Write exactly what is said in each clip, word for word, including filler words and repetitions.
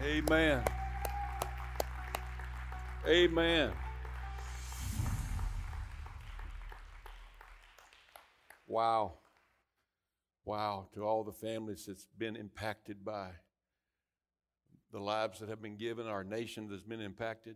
Amen. Amen. Wow. Wow. To all the families that's been impacted by the lives that have been given, our nation that's been impacted.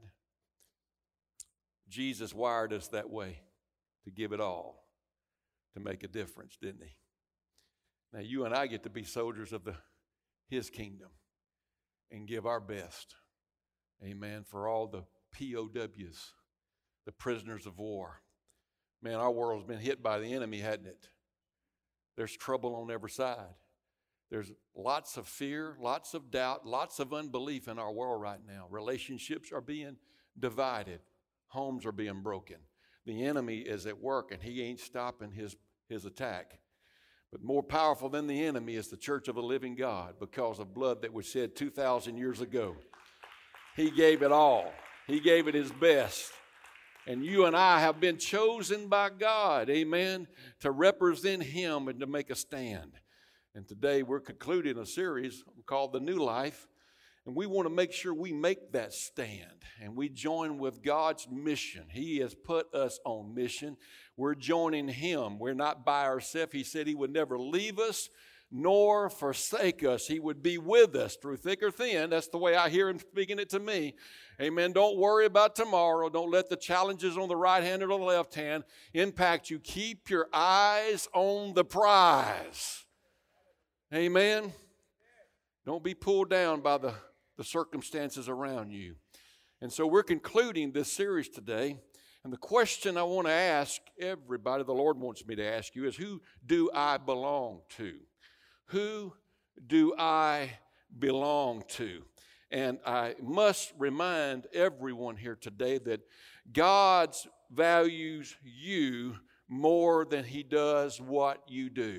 Jesus wired us that way, to give it all, to make a difference, didn't he? Now you and I get to be soldiers of the his kingdom and give our best, amen, for all the P O Ws, the prisoners of war. Man, our world's been hit by the enemy, hasn't it? There's trouble on every side. There's lots of fear, lots of doubt, lots of unbelief in our world right now. Relationships are being divided. Homes are being broken. The enemy is at work, and he ain't stopping his, his attack. But more powerful than the enemy is the church of the living God, because of blood that was shed two thousand years ago. He gave it all. He gave it his best. And you and I have been chosen by God, amen, to represent him and to make a stand. And today we're concluding a series called The New Life. And we want to make sure we make that stand and we join with God's mission. He has put us on mission. We're joining him. We're not by ourselves. He said he would never leave us nor forsake us. He would be with us through thick or thin. That's the way I hear him speaking it to me. Amen. Don't worry about tomorrow. Don't let the challenges on the right hand or the left hand impact you. Keep your eyes on the prize. Amen. Don't be pulled down by the, the circumstances around you. And so we're concluding this series today. And the question I want to ask everybody, the Lord wants me to ask you, is who do I belong to? Who do I belong to? And I must remind everyone here today that God values you more than he does what you do.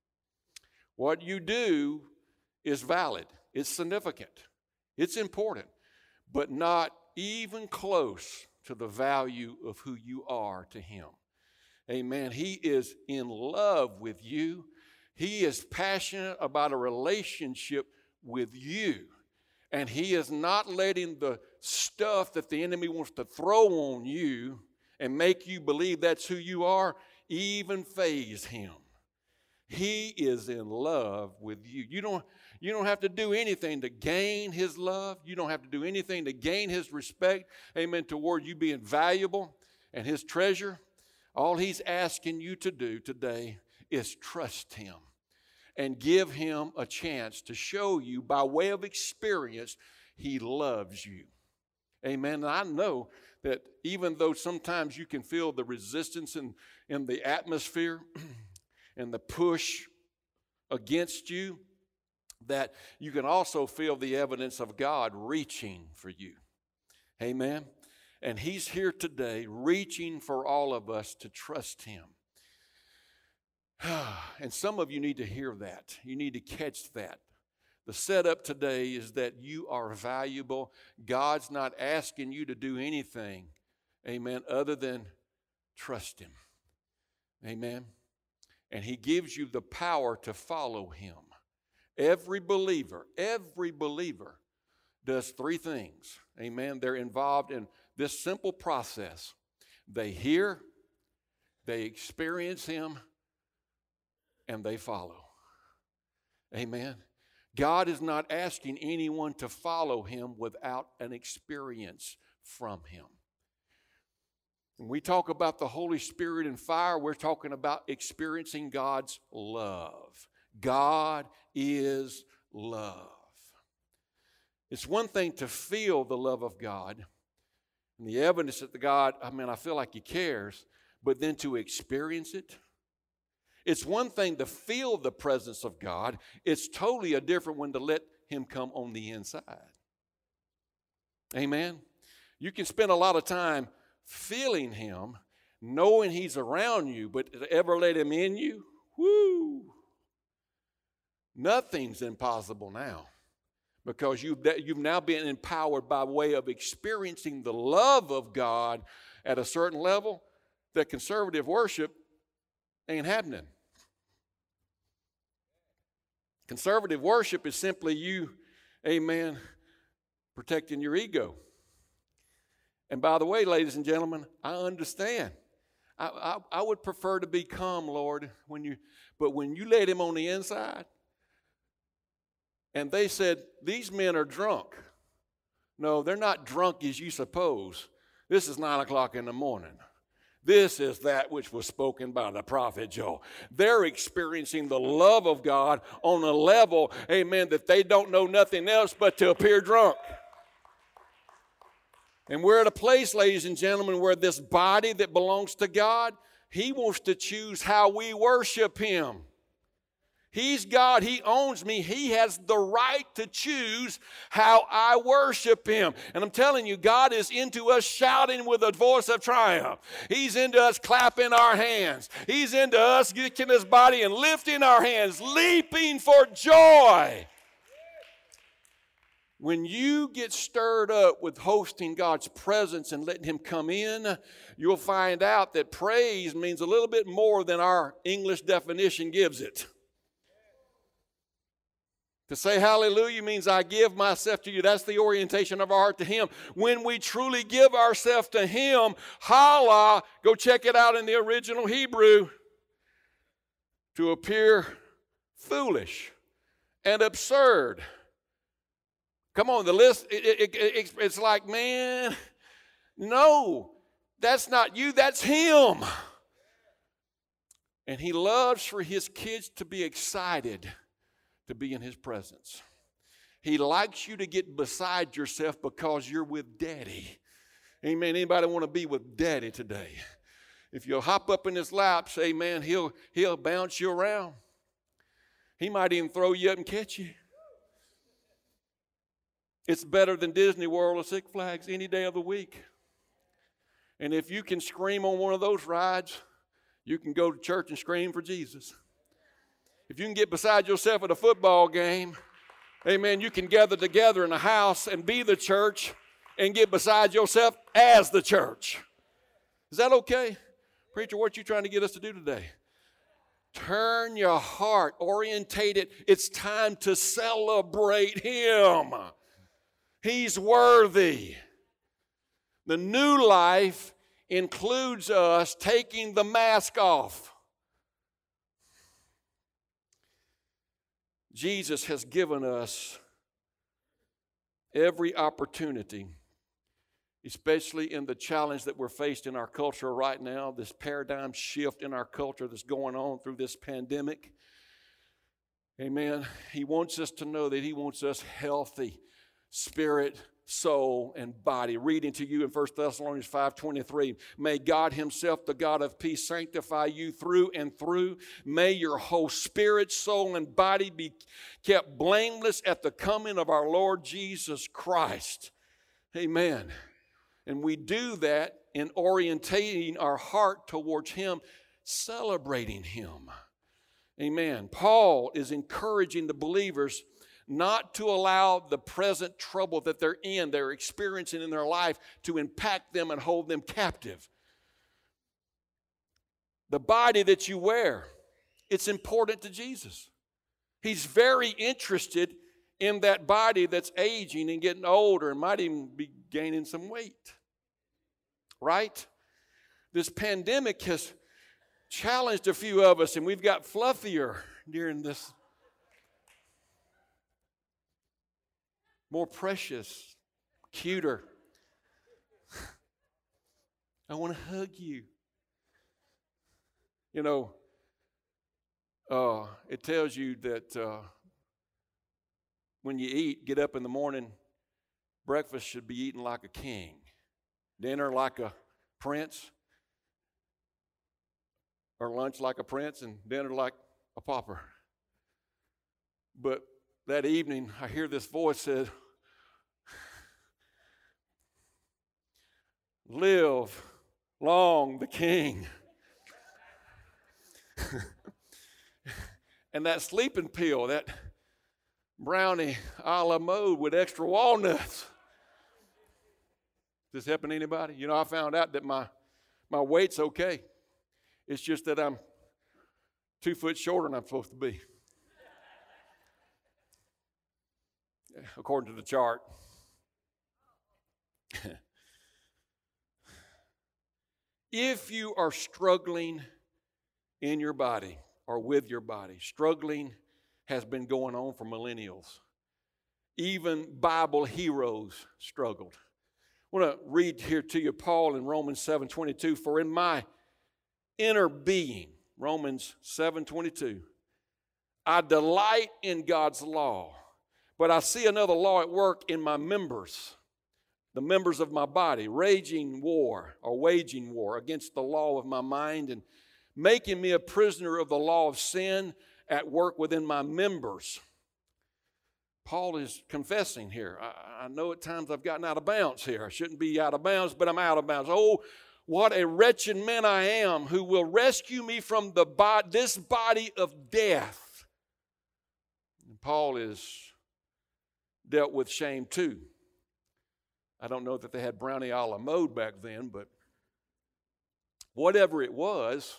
What you do is valid. It's significant. It's important, but not even close to the value of who you are to him. Amen. He is in love with you. He is passionate about a relationship with you. And he is not letting the stuff that the enemy wants to throw on you and make you believe that's who you are even faze him. He is in love with you. You don't, you don't have to do anything to gain his love. You don't have to do anything to gain his respect, amen, toward you being valuable and his treasure. All he's asking you to do today is trust him and give him a chance to show you by way of experience he loves you. Amen. And I know that even though sometimes you can feel the resistance in, in the atmosphere and the push against you, that you can also feel the evidence of God reaching for you. Amen. And he's here today reaching for all of us to trust him. And some of you need to hear that. You need to catch that. The setup today is that you are valuable. God's not asking you to do anything, amen, other than trust him. Amen. And he gives you the power to follow him. Every believer, every believer does three things. Amen. They're involved in this simple process. They hear, they experience him, and they follow. Amen. God is not asking anyone to follow him without an experience from him. When we talk about the Holy Spirit and fire, we're talking about experiencing God's love. God is love. It's one thing to feel the love of God and the evidence that the God, I mean, I feel like he cares, but then to experience it. It's one thing to feel the presence of God. It's totally a different one to let him come on the inside. Amen. You can spend a lot of time feeling him, knowing he's around you, but to ever let him in you, whoo, nothing's impossible now, because you've, you've now been empowered by way of experiencing the love of God at a certain level that conservative worship ain't happening. Conservative worship is simply you, amen, protecting your ego. And by the way, ladies and gentlemen, I understand. I, I, I would prefer to be calm, Lord, when you, but when you let him on the inside, and they said, these men are drunk. No, they're not drunk as you suppose. This is nine o'clock in the morning. This is that which was spoken by the prophet Joel. They're experiencing the love of God on a level, amen, that they don't know nothing else but to appear drunk. And we're at a place, ladies and gentlemen, where this body that belongs to God, he wants to choose how we worship him. He's God. He owns me. He has the right to choose how I worship him. And I'm telling you, God is into us shouting with a voice of triumph. He's into us clapping our hands. He's into us getting his body and lifting our hands, leaping for joy. When you get stirred up with hosting God's presence and letting him come in, you'll find out that praise means a little bit more than our English definition gives it. To say hallelujah means I give myself to you. That's the orientation of our heart to him. When we truly give ourselves to him, holla, go check it out in the original Hebrew, to appear foolish and absurd. Come on, the list, it, it, it, it's like, man, no, that's not you, that's him. And he loves for his kids to be excited to be in his presence. He likes you to get beside yourself because you're with Daddy. Amen. Anybody want to be with Daddy today? If you'll hop up in his lap, say, amen, he'll, he'll bounce you around. He might even throw you up and catch you. It's better than Disney World or Six Flags any day of the week. And if you can scream on one of those rides, you can go to church and scream for Jesus. If you can get beside yourself at a football game, amen, you can gather together in a house and be the church and get beside yourself as the church. Is that okay? Preacher, what are you trying to get us to do today? Turn your heart, orientate it. It's time to celebrate him. He's worthy. The new life includes us taking the mask off. Jesus has given us every opportunity, especially in the challenge that we're faced in our culture right now, this paradigm shift in our culture that's going on through this pandemic. Amen. He wants us to know that he wants us healthy, spirit, soul, and body. Reading to you in First Thessalonians five twenty-three, may God himself, the God of peace, sanctify you through and through. May your whole spirit, soul, and body be kept blameless at the coming of our Lord Jesus Christ. Amen. And we do that in orientating our heart towards him, celebrating him. Amen. Paul is encouraging the believers not to allow the present trouble that they're in, they're experiencing in their life, to impact them and hold them captive. The body that you wear, it's important to Jesus. He's very interested in that body that's aging and getting older and might even be gaining some weight. Right? This pandemic has challenged a few of us, and we've got fluffier during this. More precious, cuter. I want to hug you. You know, uh, it tells you that uh, when you eat, get up in the morning, breakfast should be eaten like a king, dinner like a prince, or lunch like a prince, and dinner like a pauper. But that evening, I hear this voice said, live long the king. And that sleeping pill, that brownie a la mode with extra walnuts. Does this happen to anybody? You know, I found out that my, my weight's okay. It's just that I'm two foot shorter than I'm supposed to be. According to the chart. If you are struggling in your body or with your body, struggling has been going on for millennials. Even Bible heroes struggled. I want to read here to you Paul in Romans seven twenty-two. For in my inner being, Romans seven twenty-two, I delight in God's law, but I see another law at work in my members, the members of my body, raging war or waging war against the law of my mind and making me a prisoner of the law of sin at work within my members. Paul is confessing here. I, I know at times I've gotten out of bounds here. I shouldn't be out of bounds, but I'm out of bounds. Oh, what a wretched man I am, who will rescue me from the bo- this body of death. And Paul is dealt with shame too. I don't know that they had brownie a la mode back then, but whatever it was,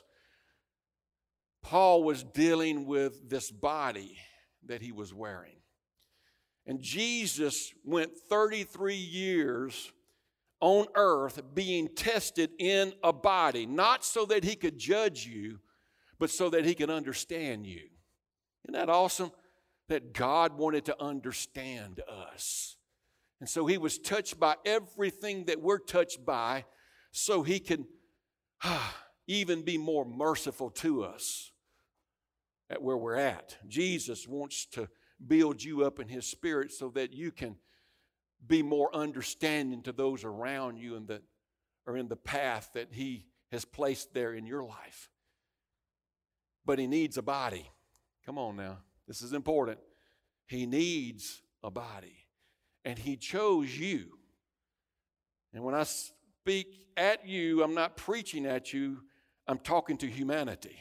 Paul was dealing with this body that he was wearing. And Jesus went thirty-three years on earth being tested in a body, not so that he could judge you, but so that he could understand you. Isn't that awesome? That God wanted to understand us. And so he was touched by everything that we're touched by so he can ah, even be more merciful to us at where we're at. Jesus wants to build you up in his spirit so that you can be more understanding to those around you and that are in the path that he has placed there in your life. But he needs a body. Come on now. This is important. He needs a body. And he chose you. And when I speak at you, I'm not preaching at you. I'm talking to humanity.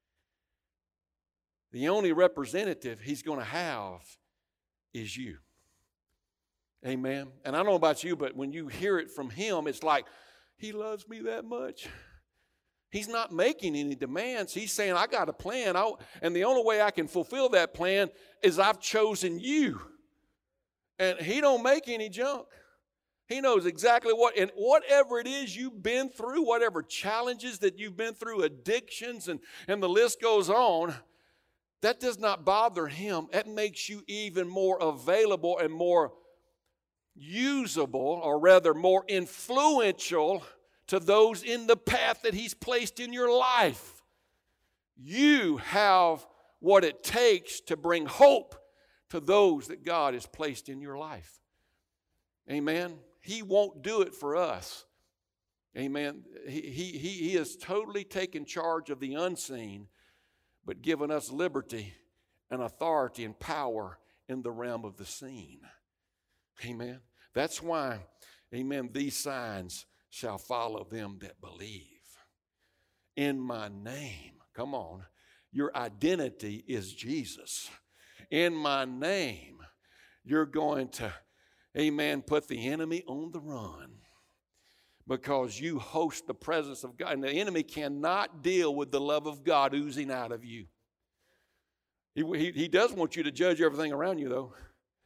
The only representative he's going to have is you. Amen. And I don't know about you, but when you hear it from him, it's like, he loves me that much. He's not making any demands. He's saying, I got a plan. I, and the only way I can fulfill that plan is I've chosen you. And he don't make any junk. He knows exactly what, and whatever it is you've been through, whatever challenges that you've been through, addictions, and, and the list goes on, that does not bother him. It makes you even more available and more usable, or rather more influential to those in the path that he's placed in your life. You have what it takes to bring hope to those that God has placed in your life. Amen. He won't do it for us. Amen. He, he, he has totally taken charge of the unseen, but given us liberty and authority and power in the realm of the seen. Amen. That's why, amen, these signs shall follow them that believe. In my name, come on, your identity is Jesus. In my name, you're going to, amen, put the enemy on the run because you host the presence of God. And the enemy cannot deal with the love of God oozing out of you. He, he, he does want you to judge everything around you, though.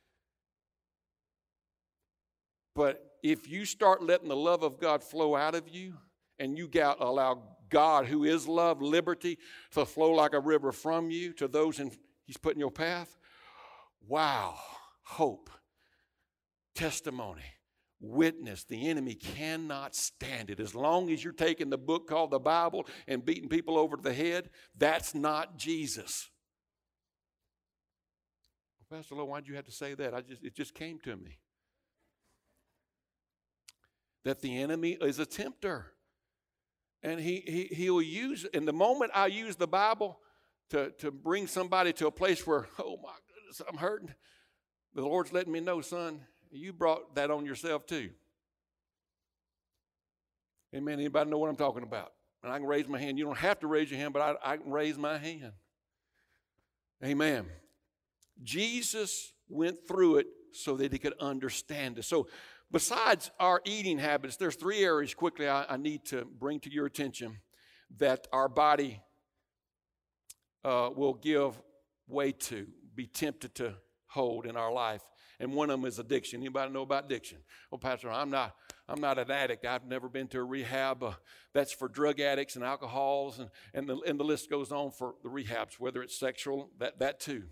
But if you start letting the love of God flow out of you and you got, allow God, who is love, liberty, to flow like a river from you to those in, he's put in your path, wow, hope, testimony, witness. The enemy cannot stand it. As long as you're taking the book called the Bible and beating people over the head, that's not Jesus. Well, Pastor Lowe, why'd you have to say that? I just it just came to me. That the enemy is a tempter. And he, he, he'll use, and the moment I use the Bible to, to bring somebody to a place where, oh my goodness, I'm hurting, the Lord's letting me know, son, you brought that on yourself too. Amen. Anybody know what I'm talking about? And I can raise my hand. You don't have to raise your hand, but I, I can raise my hand. Amen. Jesus went through it so that he could understand it. So, besides our eating habits, there's three areas quickly I, I need to bring to your attention that our body uh, will give way to, be tempted to hold in our life. And one of them is addiction. Anybody know about addiction? Well, Pastor, I'm not, I'm not an addict. I've never been to a rehab. Uh, that's for drug addicts and alcohols, and, and, the, and the list goes on for the rehabs, whether it's sexual, that, that too.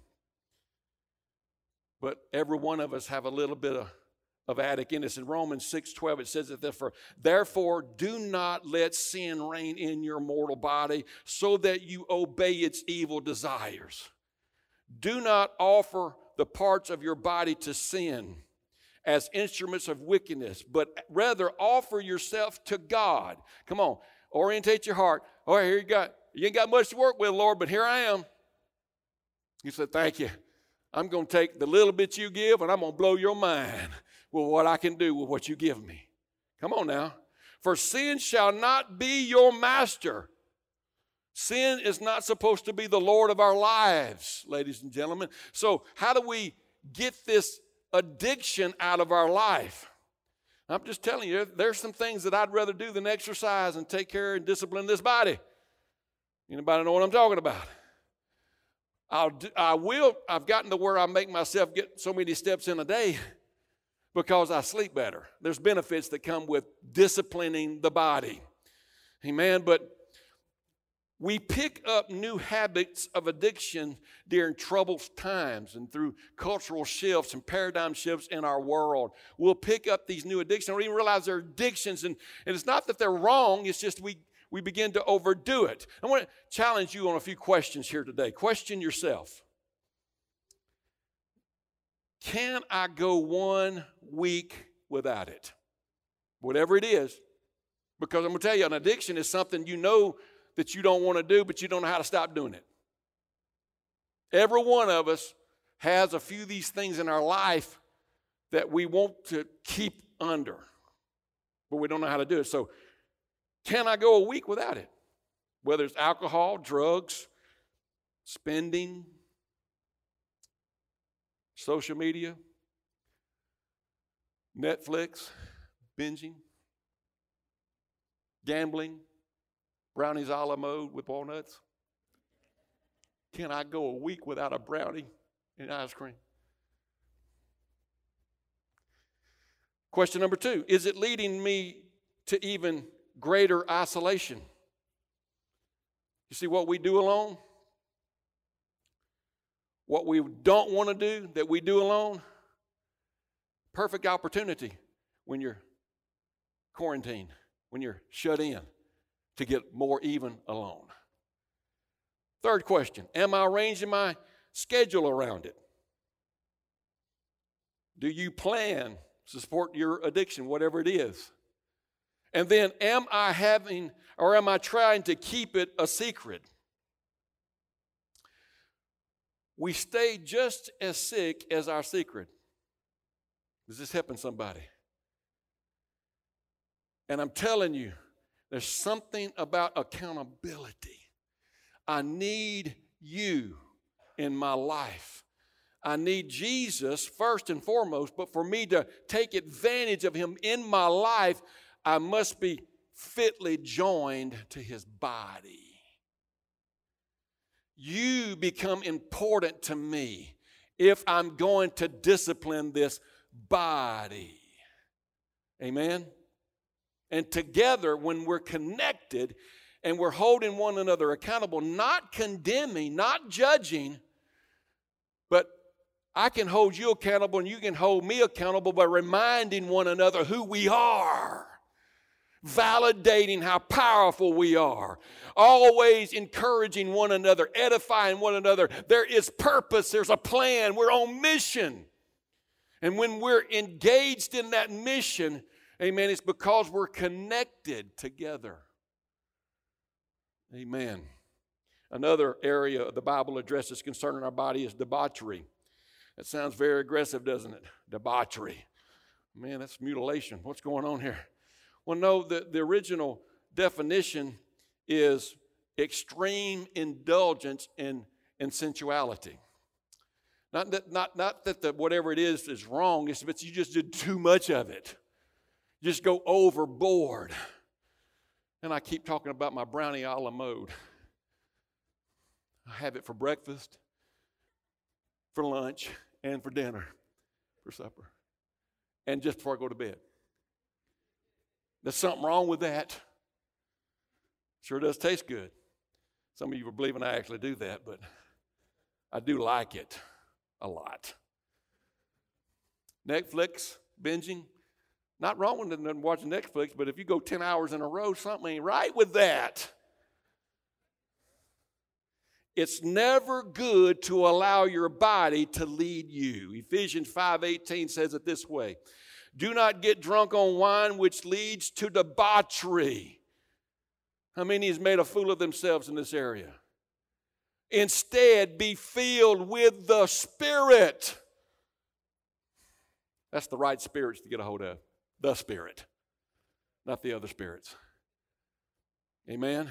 But every one of us have a little bit of, of addict in us. In Romans six twelve, it says that therefore, therefore do not let sin reign in your mortal body so that you obey its evil desires. Do not offer the parts of your body to sin as instruments of wickedness, but rather offer yourself to God. Come on, orientate your heart. Oh, here you got, you ain't got much to work with, Lord, but here I am. You said, thank you. I'm going to take the little bit you give and I'm going to blow your mind with what I can do with what you give me. Come on now. For sin shall not be your master. Sin is not supposed to be the Lord of our lives, ladies and gentlemen. So how do we get this addiction out of our life? I'm just telling you, there's some things that I'd rather do than exercise and take care and discipline this body. Anybody know what I'm talking about? I'll do, I will, I've gotten to where I make myself get so many steps in a day because I sleep better. There's benefits that come with disciplining the body. Amen. But we pick up new habits of addiction during troubled times and through cultural shifts and paradigm shifts in our world. We'll pick up these new addictions. We don't even realize they're addictions. And, and it's not that they're wrong. It's just we, we begin to overdo it. I want to challenge you on a few questions here today. Question yourself. Can I go one week without it? Whatever it is. Because I'm going to tell you, an addiction is something you know that you don't want to do, but you don't know how to stop doing it. Every one of us has a few of these things in our life that we want to keep under, but we don't know how to do it. So can I go a week without it? Whether it's alcohol, drugs, spending, social media, Netflix, binging, gambling, brownies a la mode with walnuts. Can I go a week without a brownie and ice cream? Question number two, is it leading me to even greater isolation? You see what we do alone? What we don't want to do that we do alone? Perfect opportunity when you're quarantined, when you're shut in, to get more even alone. Third question, am I arranging my schedule around it? Do you plan to support your addiction, whatever it is? And then, am I having, or am I trying to keep it a secret? We stay just as sick as our secret. Does this happen to somebody? And I'm telling you, there's something about accountability. I need you in my life. I need Jesus first and foremost, but for me to take advantage of him in my life, I must be fitly joined to his body. You become important to me if I'm going to discipline this body. Amen? And together, when we're connected and we're holding one another accountable, not condemning, not judging, but I can hold you accountable and you can hold me accountable by reminding one another who we are, validating how powerful we are, always encouraging one another, edifying one another. There is purpose, there's a plan, we're on mission. And when we're engaged in that mission, amen, it's because we're connected together. Amen. Another area the Bible addresses concerning our body is debauchery. That sounds very aggressive, doesn't it? Debauchery. Man, that's mutilation. What's going on here? Well, no, the, the original definition is extreme indulgence in, in sensuality. Not that, not, not that the, whatever it is is wrong, it's that you just did too much of it. Just go overboard. And I keep talking about my brownie a la mode. I have it for breakfast, for lunch, and for dinner, for supper, and just before I go to bed. There's something wrong with that. Sure does taste good. Some of you are believing I actually do that, but I do like it a lot. Netflix, binging. Not wrong with watching Netflix, but if you go ten hours in a row, something ain't right with that. It's never good to allow your body to lead you. Ephesians five eighteen says it this way. Do not get drunk on wine, which leads to debauchery. How many has made a fool of themselves in this area? Instead, be filled with the Spirit. That's the right spirits to get a hold of. The Spirit, not the other spirits. Amen?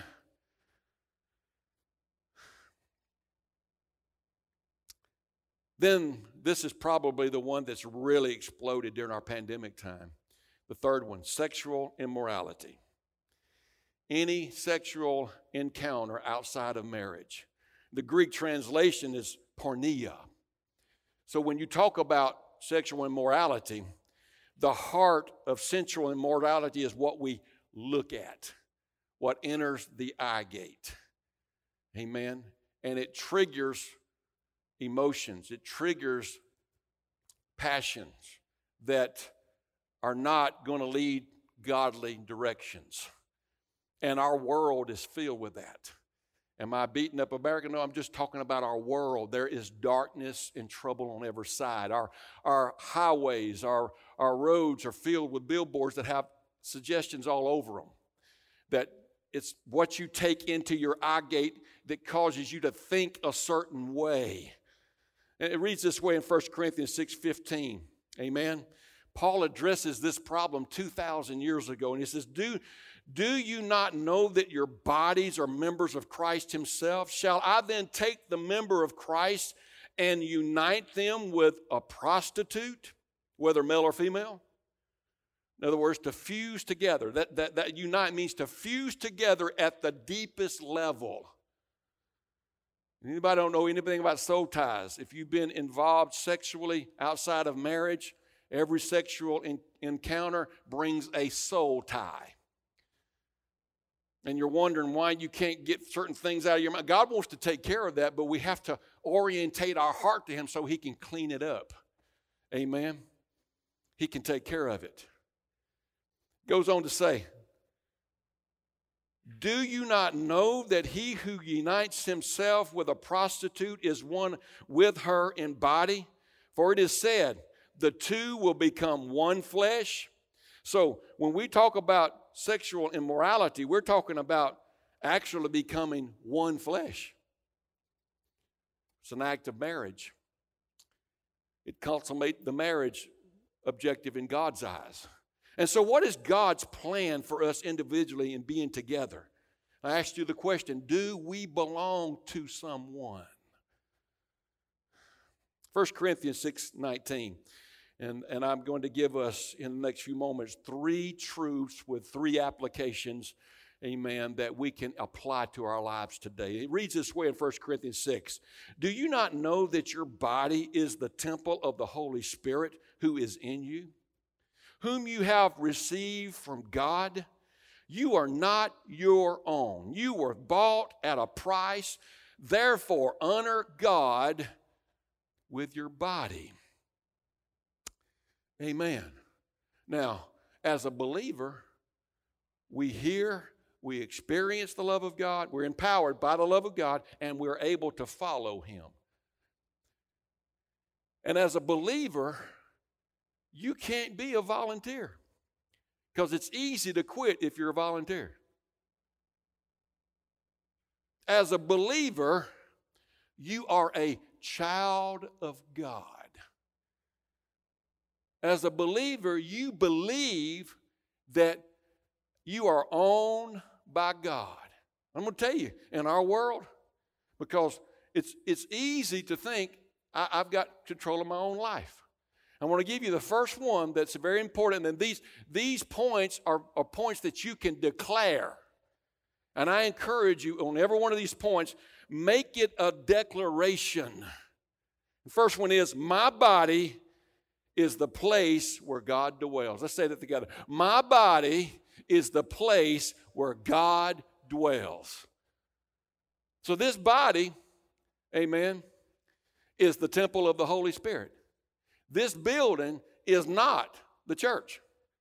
Then this is probably the one that's really exploded during our pandemic time. The third one, sexual immorality. Any sexual encounter outside of marriage. The Greek translation is porneia. So when you talk about sexual immorality, the heart of sensual immorality is what we look at, what enters the eye gate. Amen? And it triggers emotions. It triggers passions that are not going to lead godly directions. And our world is filled with that. Am I beating up America? No, I'm just talking about our world. There is darkness and trouble on every side. Our, our highways, our, our roads are filled with billboards that have suggestions all over them. That it's what you take into your eye gate that causes you to think a certain way. And it reads this way in First Corinthians six fifteen. Amen. Paul addresses this problem two thousand years ago, and he says, do, do you not know that your bodies are members of Christ himself? Shall I then take the member of Christ and unite them with a prostitute, whether male or female? In other words, to fuse together. That, that, that unite means to fuse together at the deepest level. Anybody don't know anything about soul ties? If you've been involved sexually outside of marriage, every sexual in, encounter brings a soul tie. And you're wondering why you can't get certain things out of your mind. God wants to take care of that, but we have to orientate our heart to him so he can clean it up. Amen? He can take care of it. Goes on to say, do you not know that he who unites himself with a prostitute is one with her in body? For it is said, the two will become one flesh. So when we talk about sexual immorality, we're talking about actually becoming one flesh. It's an act of marriage. It consummates the marriage objective in God's eyes. And so what is God's plan for us individually in being together? I asked you the question, do we belong to someone? First Corinthians six nineteen. And, and I'm going to give us in the next few moments three truths with three applications, amen, that we can apply to our lives today. It reads this way in First Corinthians six. Do you not know that your body is the temple of the Holy Spirit who is in you, whom you have received from God? You are not your own. You were bought at a price. Therefore, honor God with your body. Amen. Now, as a believer, we hear, we experience the love of God, we're empowered by the love of God, and we're able to follow him. And as a believer, you can't be a volunteer because it's easy to quit if you're a volunteer. As a believer, you are a child of God. As a believer, you believe that you are owned by God. I'm going to tell you, in our world, because it's, it's easy to think, I, I've got control of my own life. I want to give you the first one that's very important, and these, these points are, are points that you can declare. And I encourage you on every one of these points, make it a declaration. The first one is, my body is the place where God dwells. Let's say that together. My body is the place where God dwells. So this body, amen, is the temple of the Holy Spirit. This building is not the church.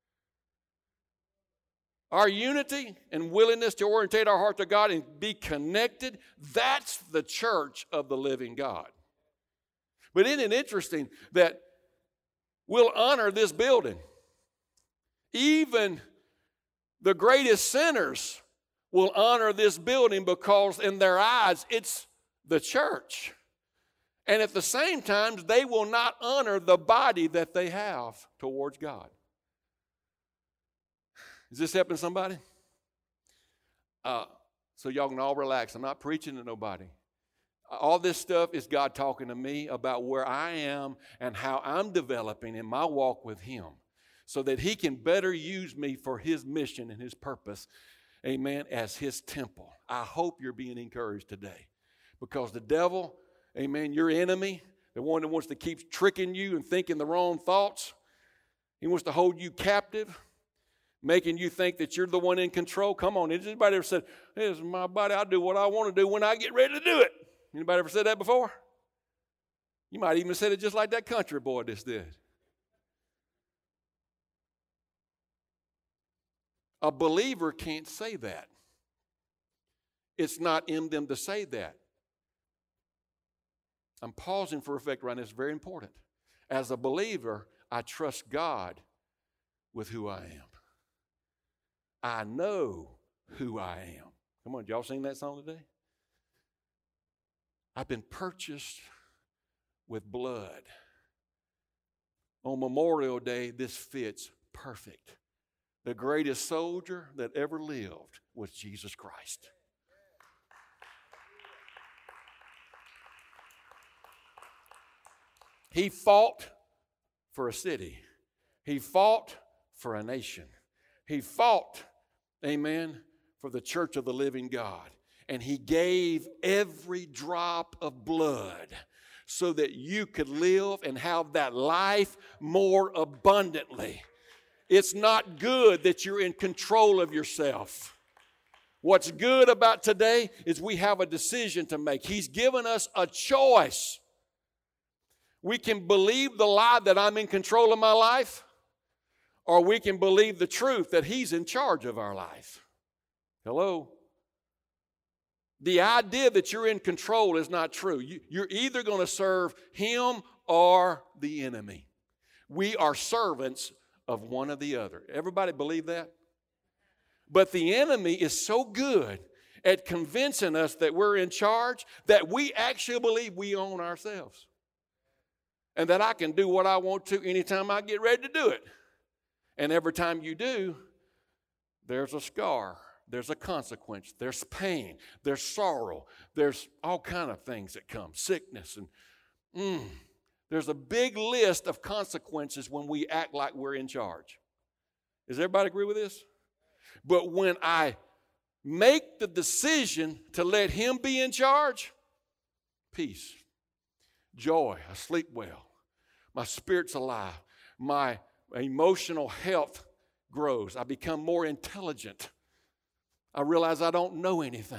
Our unity and willingness to orientate our heart to God and be connected, that's the church of the living God. But isn't it interesting that we'll honor this building? Even the greatest sinners will honor this building because in their eyes it's the church. And at the same time, they will not honor the body that they have towards God. Is this helping somebody? Uh, so y'all can all relax. I'm not preaching to nobody. All this stuff is God talking to me about where I am and how I'm developing in my walk with Him so that He can better use me for His mission and His purpose, amen, as His temple. I hope you're being encouraged today because the devil, amen, your enemy, the one that wants to keep tricking you and thinking the wrong thoughts, he wants to hold you captive, making you think that you're the one in control. Come on, has anybody ever said, this is my body, I'll do what I want to do when I get ready to do it? Anybody ever said that before? You might even have said it just like that country boy just did. A believer can't say that. It's not in them to say that. I'm pausing for effect right now. It's very important. As a believer, I trust God with who I am. I know who I am. Come on, y'all sing that song today? I've been purchased with blood. On Memorial Day, this fits perfect. The greatest soldier that ever lived was Jesus Christ. He fought for a city. He fought for a nation. He fought, amen, for the church of the living God. And He gave every drop of blood so that you could live and have that life more abundantly. It's not good that you're in control of yourself. What's good about today is we have a decision to make. He's given us a choice. We can believe the lie that I'm in control of my life, or we can believe the truth that He's in charge of our life. Hello? The idea that you're in control is not true. You, you're either going to serve Him or the enemy. We are servants of one or the other. Everybody believe that? But the enemy is so good at convincing us that we're in charge that we actually believe we own ourselves. And that I can do what I want to anytime I get ready to do it. And every time you do, there's a scar. There's a consequence. There's pain. There's sorrow. There's all kind of things that come. Sickness. And mm, there's a big list of consequences when we act like we're in charge. Does everybody agree with this? But when I make the decision to let Him be in charge, peace, joy, I sleep well, my spirit's alive, my emotional health grows, I become more intelligent. I realize I don't know anything.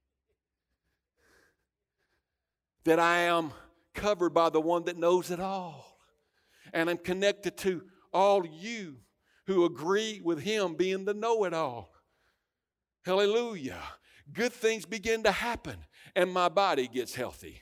That I am covered by the one that knows it all. And I'm connected to all you who agree with Him being the know-it-all. Hallelujah. Good things begin to happen and my body gets healthy.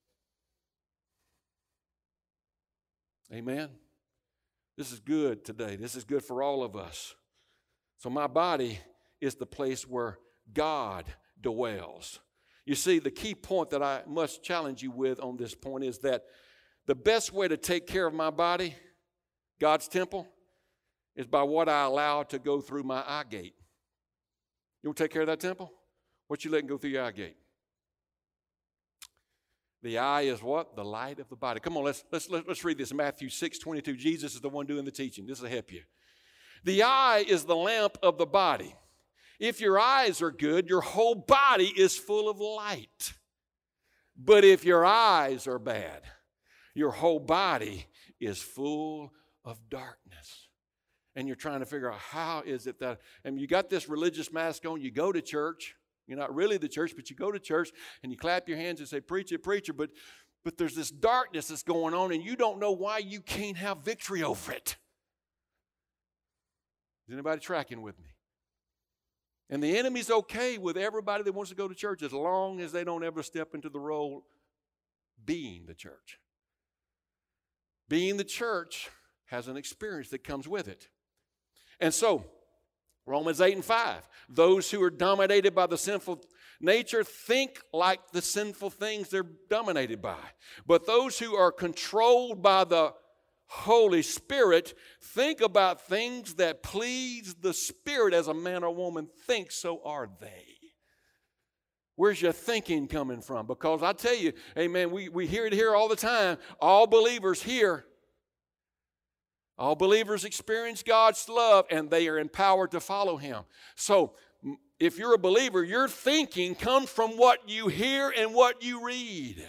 Amen. This is good today. This is good for all of us. So my body is the place where God dwells. You see, the key point that I must challenge you with on this point is that the best way to take care of my body, God's temple, is by what I allow to go through my eye gate. You want to take care of that temple? What you letting go through your eye gate? The eye is what? The light of the body. Come on, let's, let's, let's read this. Matthew six twenty-two. Jesus is the one doing the teaching. This will help you. The eye is the lamp of the body. If your eyes are good, your whole body is full of light. But if your eyes are bad, your whole body is full of darkness. And you're trying to figure out how is it that, and you got this religious mask on, you go to church. You're not really the church, but you go to church and you clap your hands and say, preacher, preacher, but, but there's this darkness that's going on and you don't know why you can't have victory over it. Is anybody tracking with me? And the enemy's okay with everybody that wants to go to church as long as they don't ever step into the role being the church. Being the church has an experience that comes with it. And so, Romans eight and five, those who are dominated by the sinful nature think like the sinful things they're dominated by. But those who are controlled by the Holy Spirit think about things that please the Spirit. As a man or woman thinks, so are they. Where's your thinking coming from? Because I tell you, amen, we, we hear it here all the time. All believers here, all believers experience God's love and they are empowered to follow Him. So if you're a believer, your thinking comes from what you hear and what you read.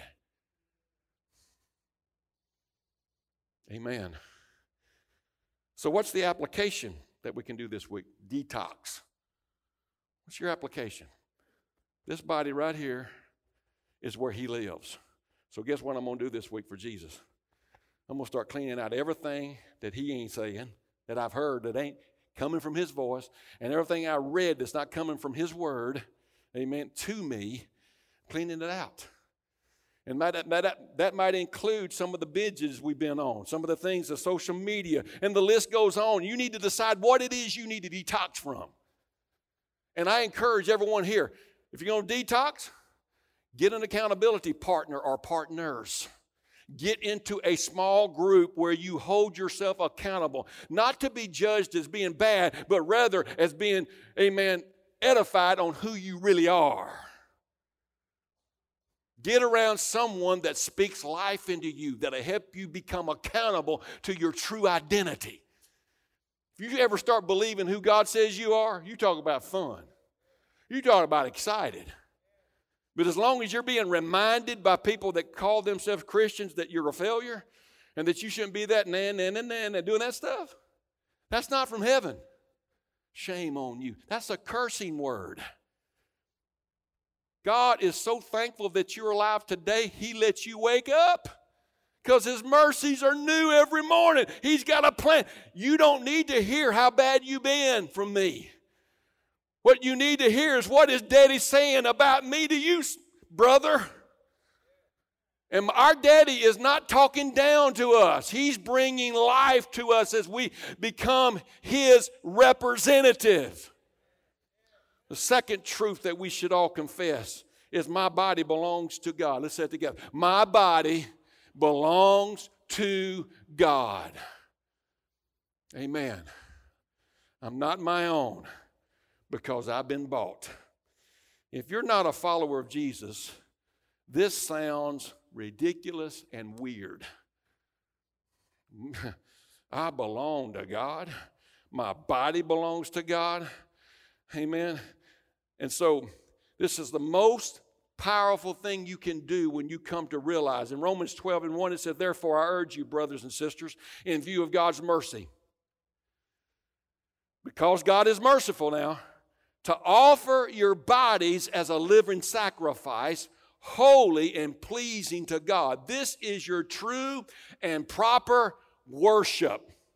Amen. So what's the application that we can do this week? Detox. What's your application? This body right here is where He lives. So guess what I'm going to do this week for Jesus? I'm going to start cleaning out everything that He ain't saying, that I've heard that ain't coming from His voice, and everything I read that's not coming from His word, amen, to me, cleaning it out. And that, that, that might include some of the binges we've been on, some of the things, the social media, and the list goes on. You need to decide what it is you need to detox from. And I encourage everyone here, if you're going to detox, get an accountability partner or partners. Get into a small group where you hold yourself accountable, not to be judged as being bad, but rather as being, amen, edified on who you really are. Get around someone that speaks life into you, that'll help you become accountable to your true identity. If you ever start believing who God says you are, you talk about fun. You talk about excited. But as long as you're being reminded by people that call themselves Christians that you're a failure and that you shouldn't be that, nan, nan, nan, nan, and doing that stuff, that's not from heaven. Shame on you. That's a cursing word. God is so thankful that you're alive today, He lets you wake up because His mercies are new every morning. He's got a plan. You don't need to hear how bad you've been from me. What you need to hear is what is Daddy saying about me to you, brother. And our Daddy is not talking down to us. He's bringing life to us as we become His representative. The second truth that we should all confess is my body belongs to God. Let's say it together. My body belongs to God. Amen. I'm not my own because I've been bought. If you're not a follower of Jesus, this sounds ridiculous and weird. I belong to God. My body belongs to God. Amen. And so this is the most powerful thing you can do when you come to realize. In Romans twelve and one it said, therefore I urge you, brothers and sisters, in view of God's mercy, because God is merciful now, to offer your bodies as a living sacrifice, holy and pleasing to God. This is your true and proper worship.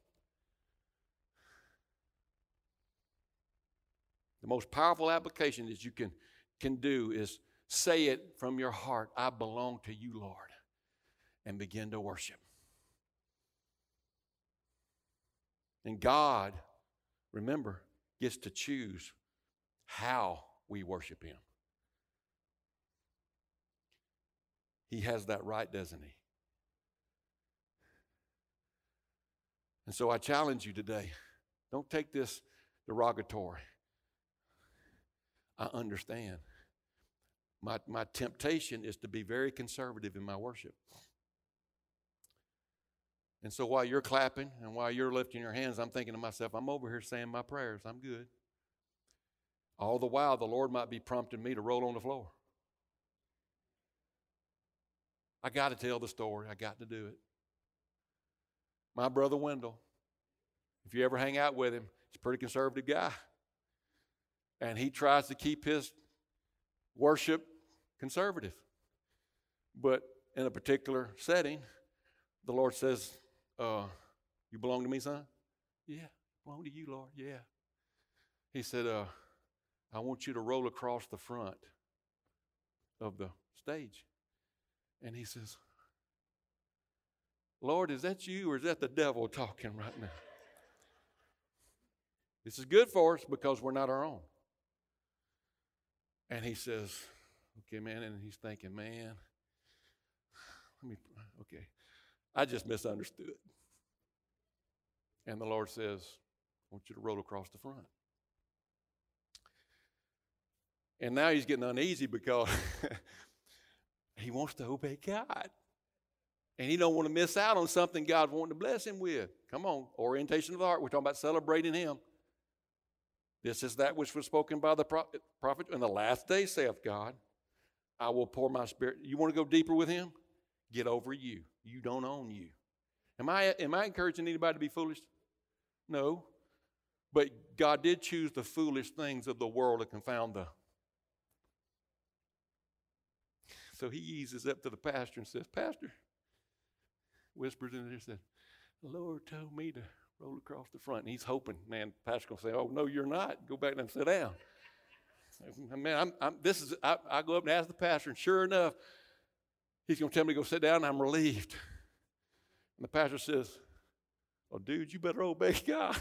The most powerful application that you can, can do is say it from your heart, I belong to you, Lord, and begin to worship. And God, remember, gets to choose how we worship Him. He has that right, doesn't He? And so I challenge you today, don't take this derogatory. I understand. My, my temptation is to be very conservative in my worship. And so while you're clapping and while you're lifting your hands, I'm thinking to myself, I'm over here saying my prayers. I'm good. All the while, the Lord might be prompting me to roll on the floor. I got to tell the story. I got to do it. My brother Wendell, If you ever hang out with him, he's a pretty conservative guy. And he tries to keep his worship conservative. But in a particular setting, the Lord says, uh, you belong to me, son? Yeah, belong to you, Lord, yeah. He said, uh, I want you to roll across the front of the stage. And he says, Lord, is that you or is that the devil talking right now? This is good for us because we're not our own. And he says, okay, man, and he's thinking, man, let me, okay, I just misunderstood. And the Lord says, I want you to roll across the front. And now he's getting uneasy because he wants to obey God. And he don't want to miss out on something God wanting to bless him with. Come on, orientation of the heart. We're talking about celebrating him. This is that which was spoken by the prophet. In the last day, saith God, I will pour my spirit. You want to go deeper with him? Get over you. You don't own you. Am I, am I encouraging anybody to be foolish? No. But God did choose the foolish things of the world to confound the. So he eases up to the pastor and says, Pastor, whispers in there and said, the Lord told me to roll across the front. And he's hoping, man, the pastor's going to say, oh, no, you're not. Go back and sit down. Man, I'm, I'm, this is, I, I go up and ask the pastor, and sure enough, he's going to tell me to go sit down, and I'm relieved. And the pastor says, oh, dude, you better obey God.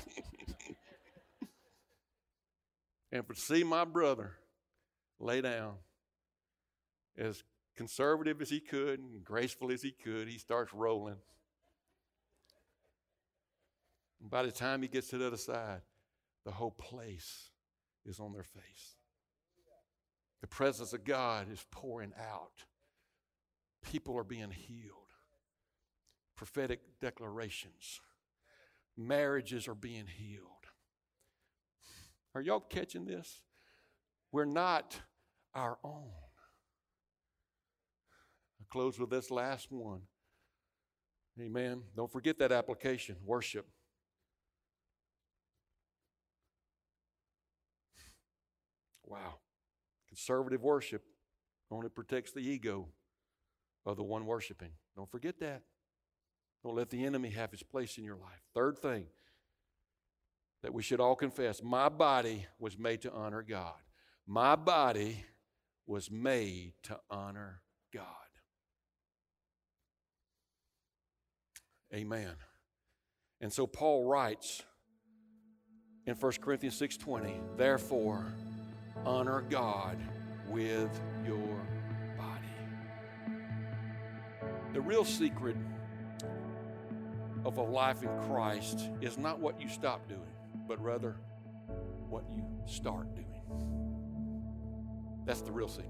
And for to see my brother lay down, as conservative as he could and graceful as he could, he starts rolling. And by the time he gets to the other side, the whole place is on their face. The presence of God is pouring out. People are being healed. Prophetic declarations. Marriages are being healed. Are y'all catching this? We're not our own. I'll close with this last one. Amen. Don't forget that application, worship. Wow. Conservative worship only protects the ego of the one worshiping. Don't forget that. Don't let the enemy have his place in your life. Third thing that we should all confess, my body was made to honor God. My body was made to honor God. Amen. And so Paul writes in First Corinthians six twenty, therefore, honor God with your body. The real secret of a life in Christ is not what you stop doing, but rather what you start doing. That's the real secret.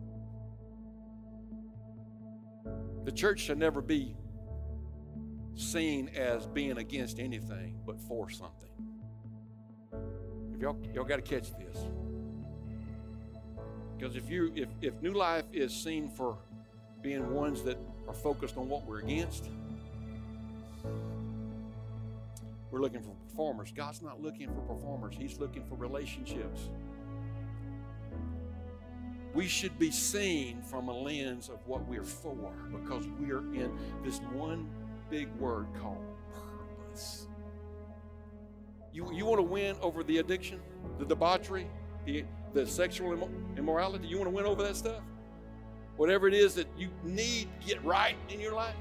The church should never be seen as being against anything but for something. If y'all, y'all got to catch this. Because if you if, if New Life is seen for being ones that are focused on what we're against, we're looking for performers. God's not looking for performers. He's looking for relationships. We should be seen from a lens of what we're for, because we are in this one big word called purpose. You, you want to win over the addiction, the debauchery, the, the sexual immorality? You want to win over that stuff? Whatever it is that you need to get right in your life?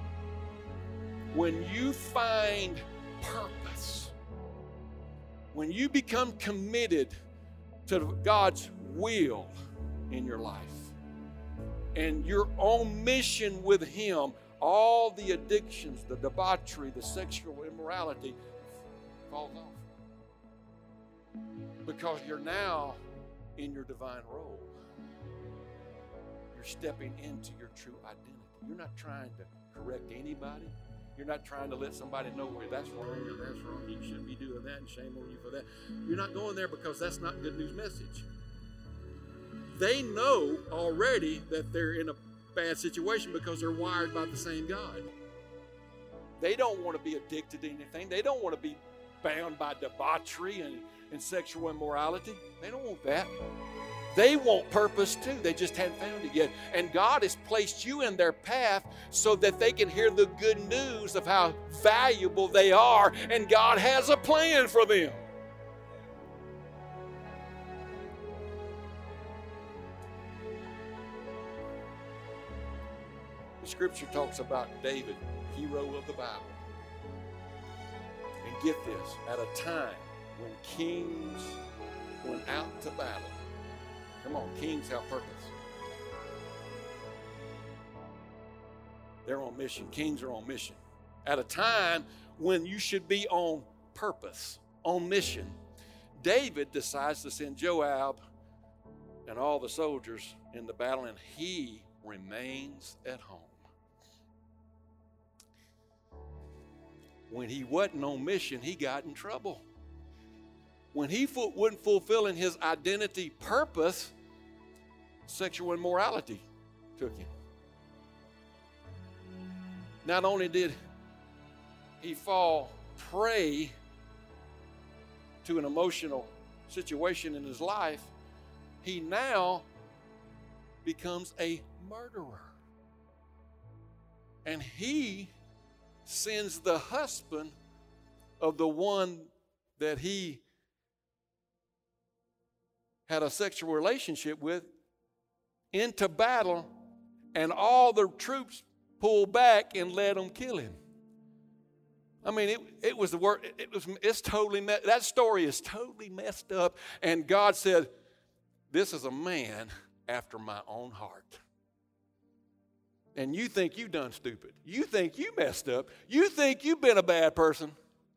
When you find purpose, when you become committed to God's will in your life and your own mission with Him, all the addictions, the debauchery, the sexual immorality falls off. Because you're now in your divine role. You're stepping into your true identity. You're not trying to correct anybody. You're not trying to let somebody know where that's wrong and that's wrong. You shouldn't be doing that, and shame on you for that. You're not going there because that's not good news message. They know already that they're in a bad situation because they're wired by the same God. They don't want to be addicted to anything. They don't want to be bound by debauchery and, and sexual immorality. They don't want that. They want purpose too. They just hadn't found it yet. And God has placed you in their path so that they can hear the good news of how valuable they are, and God has a plan for them. The scripture talks about David, hero of the Bible. And get this, at a time when kings went out to battle. Come on, kings have purpose. They're on mission. Kings are on mission. At a time when you should be on purpose, on mission, David decides to send Joab and all the soldiers in the battle, and he remains at home. When he wasn't on mission, he got in trouble. When he wasn't fulfilling his identity purpose, sexual immorality took him. Not only did he fall prey to an emotional situation in his life, he now becomes a murderer. And he sends the husband of the one that he had a sexual relationship with into battle, and all the troops pulled back and let them kill him. I mean, it, it was the word, it was, it's totally, that story is totally messed up. And God said, this is a man after my own heart. And you think you done stupid. You think you messed up. You think you've been a bad person.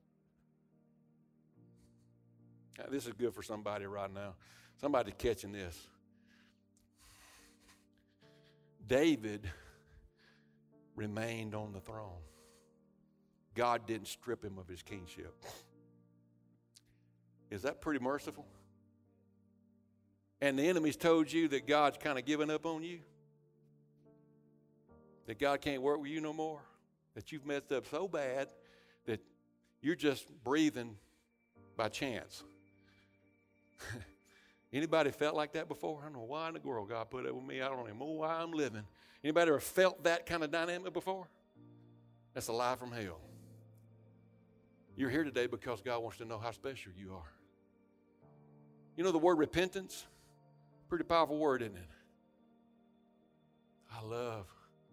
Now, this is good for somebody right now. Somebody catching this. David remained on the throne. God didn't strip him of his kingship. Is that pretty merciful? And the enemy's told you that God's kind of given up on you? That God can't work with you no more? That you've messed up so bad that you're just breathing by chance? Anybody felt like that before? I don't know why in the world God put up with me. I don't even know why I'm living. Anybody ever felt that kind of dynamic before? That's a lie from hell. You're here today because God wants to know how special you are. You know the word repentance? Pretty powerful word, isn't it? I love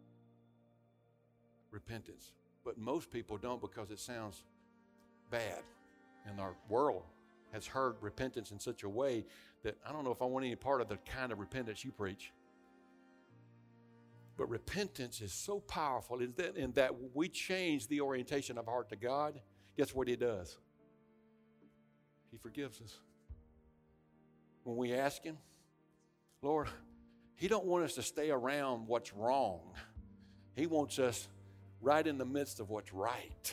repentance. But most people don't, because it sounds bad. And our world has heard repentance in such a way that I don't know if I want any part of the kind of repentance you preach. But repentance is so powerful in that, in that we change the orientation of our heart to God. Guess what he does? He forgives us. When we ask him, Lord, he don't want us to stay around what's wrong. He wants us right in the midst of what's right.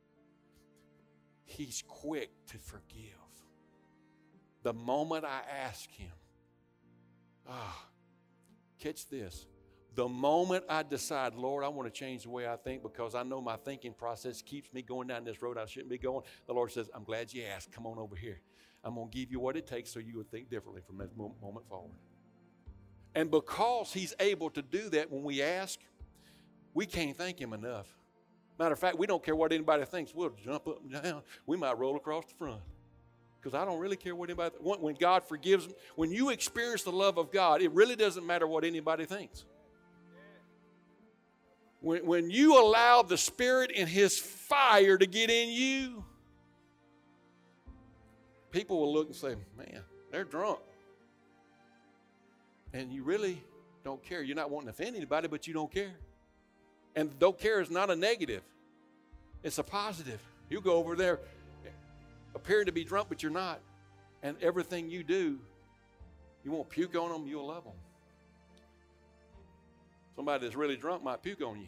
He's quick to forgive. The moment I ask him, ah, catch this. The moment I decide, Lord, I want to change the way I think because I know my thinking process keeps me going down this road I shouldn't be going, the Lord says, I'm glad you asked. Come on over here. I'm going to give you what it takes so you would think differently from this moment forward. And because he's able to do that when we ask, we can't thank him enough. Matter of fact, we don't care what anybody thinks. We'll jump up and down. We might roll across the front. Because I don't really care what anybody thinks. When God forgives, when you experience the love of God, it really doesn't matter what anybody thinks. When, when you allow the Spirit and his fire to get in you, people will look and say, man, they're drunk. And you really don't care. You're not wanting to offend anybody, but you don't care. And don't care is not a negative. It's a positive. You go over there appearing to be drunk, but you're not. And everything you do, you won't puke on them, you'll love them. Somebody that's really drunk might puke on you.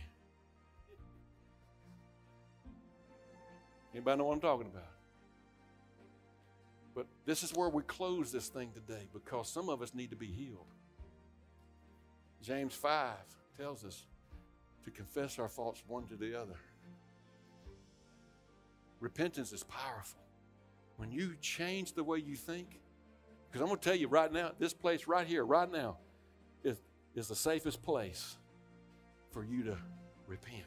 Anybody know what I'm talking about? But this is where we close this thing today, because some of us need to be healed. James five tells us to confess our faults one to the other. Repentance is powerful. when you change the way you think, because I'm going to tell you right now, this place right here, right now, is, is the safest place for you to repent.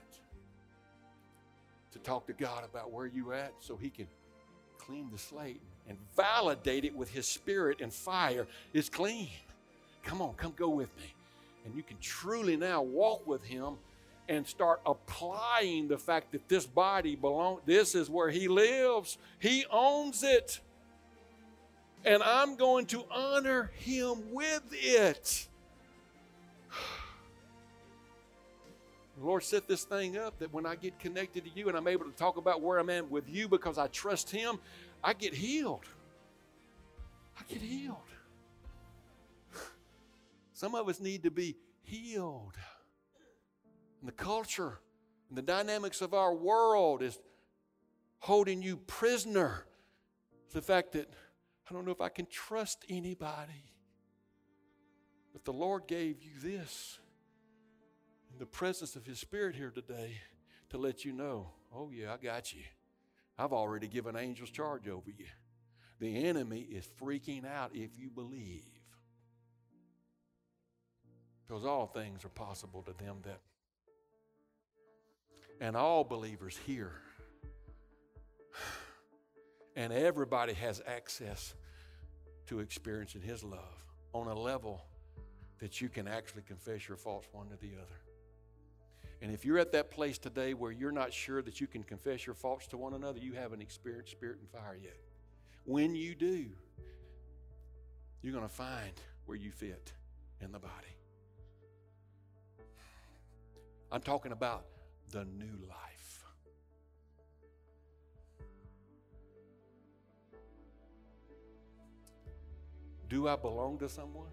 To talk to God about where you at so He can clean the slate and validate it with His Spirit and fire. It's clean. Come on, come go with me. And you can truly now walk with Him and start applying the fact that this body belongs, this is where He lives. He owns it. And I'm going to honor Him with it. The Lord set this thing up that when I get connected to you and I'm able to talk about where I'm at with you because I trust Him, I get healed. I get healed. Some of us need to be healed. And the culture and the dynamics of our world is holding you prisoner. It's the fact that I don't know if I can trust anybody. But the Lord gave you this in the presence of His Spirit here today to let you know, oh yeah, I got you. I've already given angels charge over you. The enemy is freaking out if you believe. Because all things are possible to them that, and all believers here. And everybody has access to experiencing His love on a level that you can actually confess your faults one to the other. And if you're at that place today where you're not sure that you can confess your faults to one another, you haven't experienced Spirit and fire yet. When you do, you're going to find where you fit in the body. I'm talking about the new life. Do I belong to someone?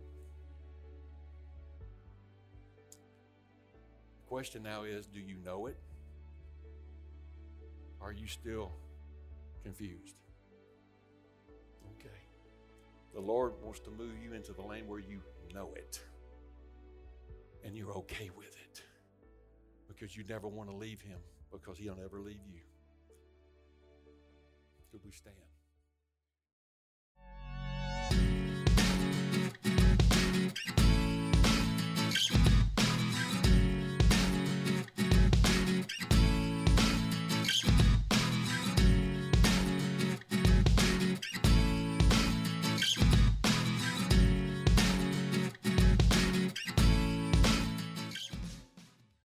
The question now is, do you know it? Are you still confused? Okay. The Lord wants to move you into the lane where you know it and you're okay with it because you never want to leave Him because He'll never leave you. Could we stand?